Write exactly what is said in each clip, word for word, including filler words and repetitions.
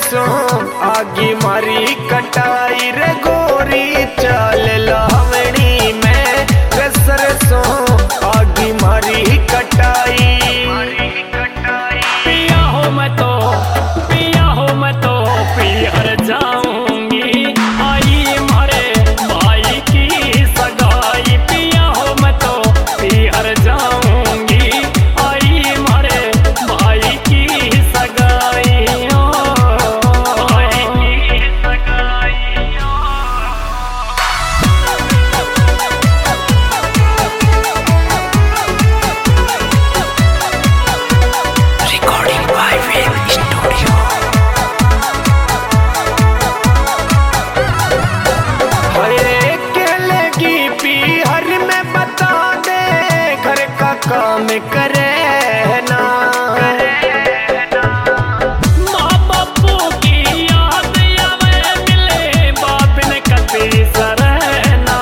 सरसों आगी मारी कटाई रे गोरी चाल लावणी में रे सरसों आगी मारी कटाई। पिया हो मैं तो पिया हो मैं तो पियर जाऊंगी आई मारे भाई की सगाई। पिया हो मैं तो पियर जाऊंगी आई मारे भाई की सगाई। Recording by Wave Studio. हरे केले की पीहर में बता दे घर का काम करे ना। माँ बापू की याद आवे मिले बाप ने कभी सरना।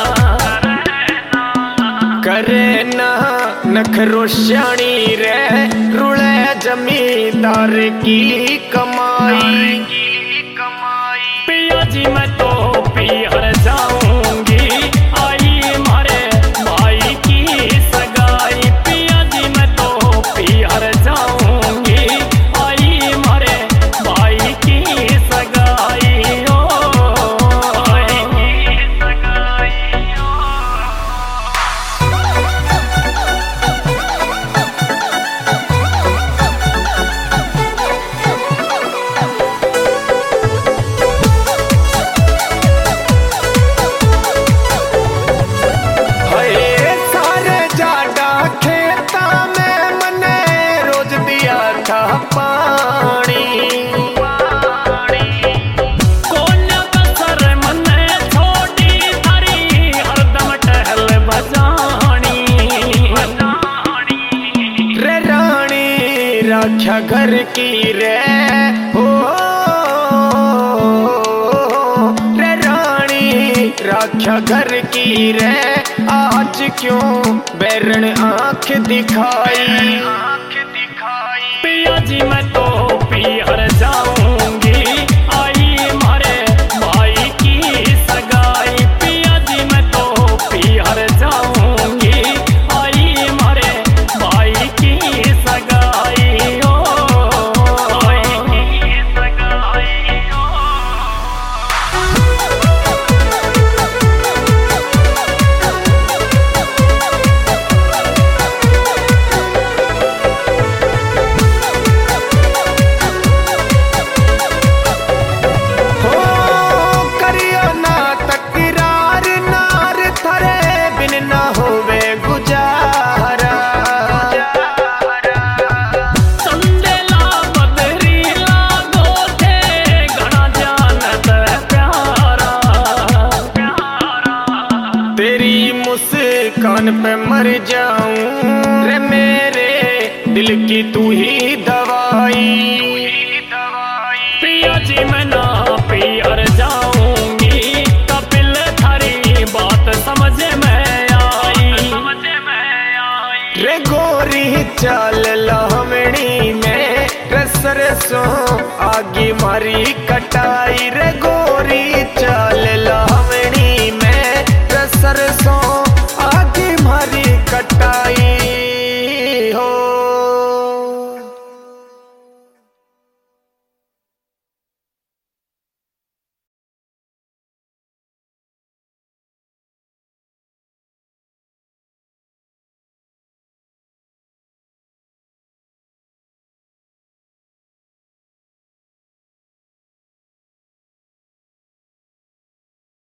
करे ना नखरोशानी रे रुले जमींदार की कमाई। पिया जी मैं तो पियर जाऊंगी आई मारे भाई की सगाई। पिया जी मैं तो पियर जाऊंगी आई मारे भाई की सगाई। ओ भाई की सगाई। हरे सारे जाडा खेता में मने रोज दिया था पानी। कोन्या कसर मने छोटी थारी हरदम टहल बजानी। रे रानी राख्या घर की रे हो रे रानी राख्या घर की रे आज क्यों बैरण आंख दिखाई। पिया जी मैं तो पियर जाऊंगी आई मारे भाई की सगाई। पिया जी मैं तो पियर जाऊंगी आई मारे भाई की सगाई। ओ भाई की सगाई। हो करियो ना तकरार नार थरे बिन ना होवे गुजारा। संदेला बदरीला गोथे घना जानत प्यारा। तेरी मुस्कान पे मर जाऊं रे मेरे दिल की तू ही दवाई। पिया जी मैं ना पियर जाऊंगी कपिल थारी बात समझ में आई। रे गोरी चाल लावणी में रे सरसों आगी मारी कटाई।